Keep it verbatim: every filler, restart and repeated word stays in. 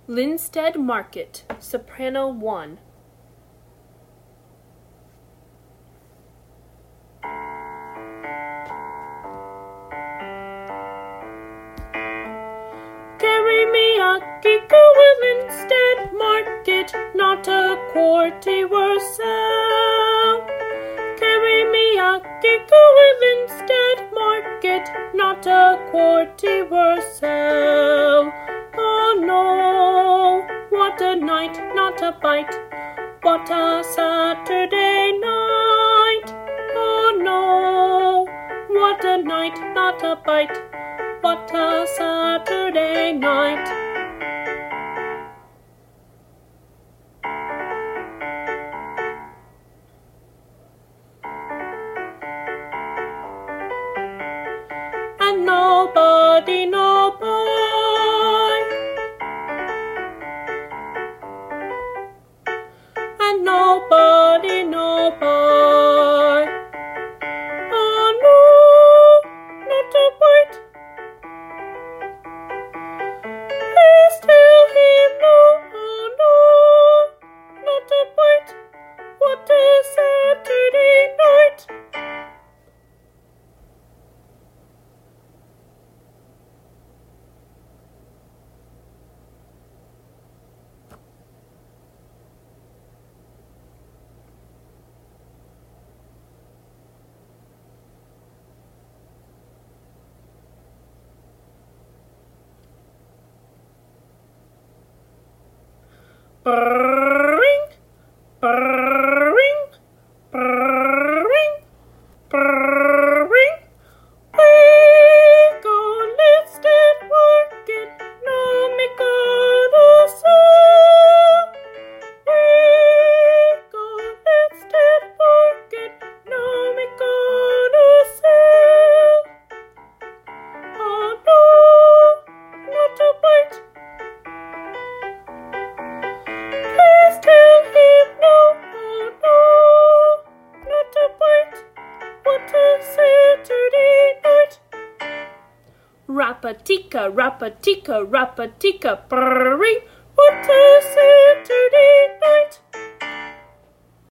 Linstead Market, soprano one. Carry me a giggle with Linstead Market, not a quarty were sell. Carry me a giggle with Linstead Market, not a quarty were sell. Oh no, what a night, not a bite, what a Saturday night. Oh no, what a night, not a bite, what a Saturday night. And nobody, no boy, and nobody, no boy. Oh no, not a bite. Please tell him no, oh no, not a bite. What a Saturday night. Brrring, brrring, brrring, brrring. We go Linstead Market, no me gonna sell. We go Linstead Market, no me gonna sell. Oh no, not a bite. Please tell him no, oh no, not a bite. What a Saturday night. Rapatika, rapatika, rapatika, brrring. What a Saturday night.